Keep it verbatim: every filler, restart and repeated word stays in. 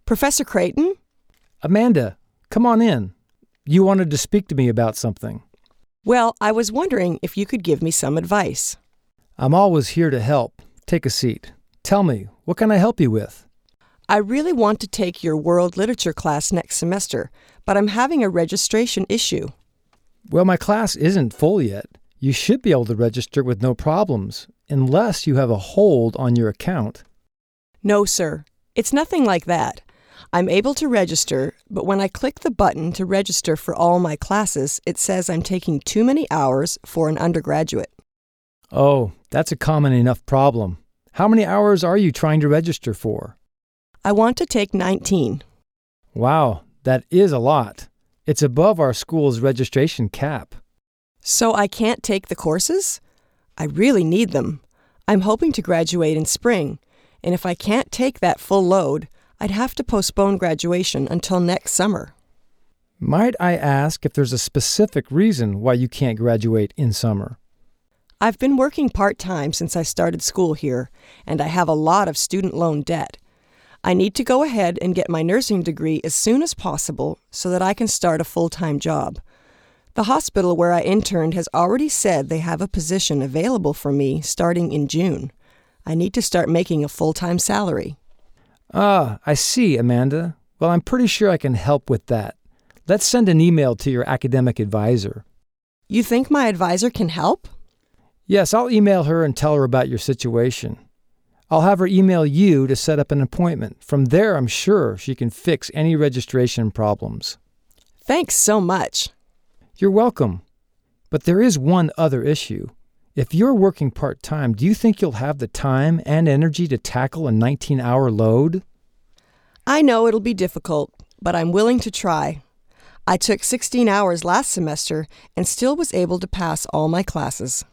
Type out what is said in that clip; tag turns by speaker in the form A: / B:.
A: Professor Creighton?
B: Amanda, come on in. You wanted to speak to me about something.
A: Well, I was wondering if you could give me some advice.
B: I'm always here to help. Take a seat. Tell me, what can I help you with?
A: I really want to take your world literature class next semester, but I'm having a registration issue.
B: Well, my class isn't full yet. You should be able to register with no problems, unless you have a hold on your account.
A: No, sir. It's nothing like that. I'm able to register, but when I click the button to register for all my classes, it says I'm taking too many hours for an undergraduate.
B: Oh, that's a common enough problem. How many hours are you trying to register for?
A: I want to take nineteen.
B: Wow, that is a lot. It's above our school's registration cap.
A: So I can't take the courses? I really need them. I'm hoping to graduate in spring, and if I can't take that full load, I'd have to postpone graduation until next summer.
B: Might I ask if there's a specific reason why you can't graduate in summer?
A: I've been working part-time since I started school here, and I have a lot of student loan debt. I need to go ahead and get my nursing degree as soon as possible so that I can start a full-time job. The hospital where I interned has already said they have a position available for me starting in June. I need to start making a full-time salary.
B: Ah, I see, Amanda. Well, I'm pretty sure I can help with that. Let's send an email to your academic advisor.
A: You think my advisor can help?
B: Yes, I'll email her and tell her about your situation. I'll have her email you to set up an appointment. From there, I'm sure she can fix any registration problems.
A: Thanks so much.
B: You're welcome. But there is one other issue. If you're working part-time, do you think you'll have the time and energy to tackle a nineteen-hour load?
A: I know it'll be difficult, but I'm willing to try. I took sixteen hours last semester and still was able to pass all my classes.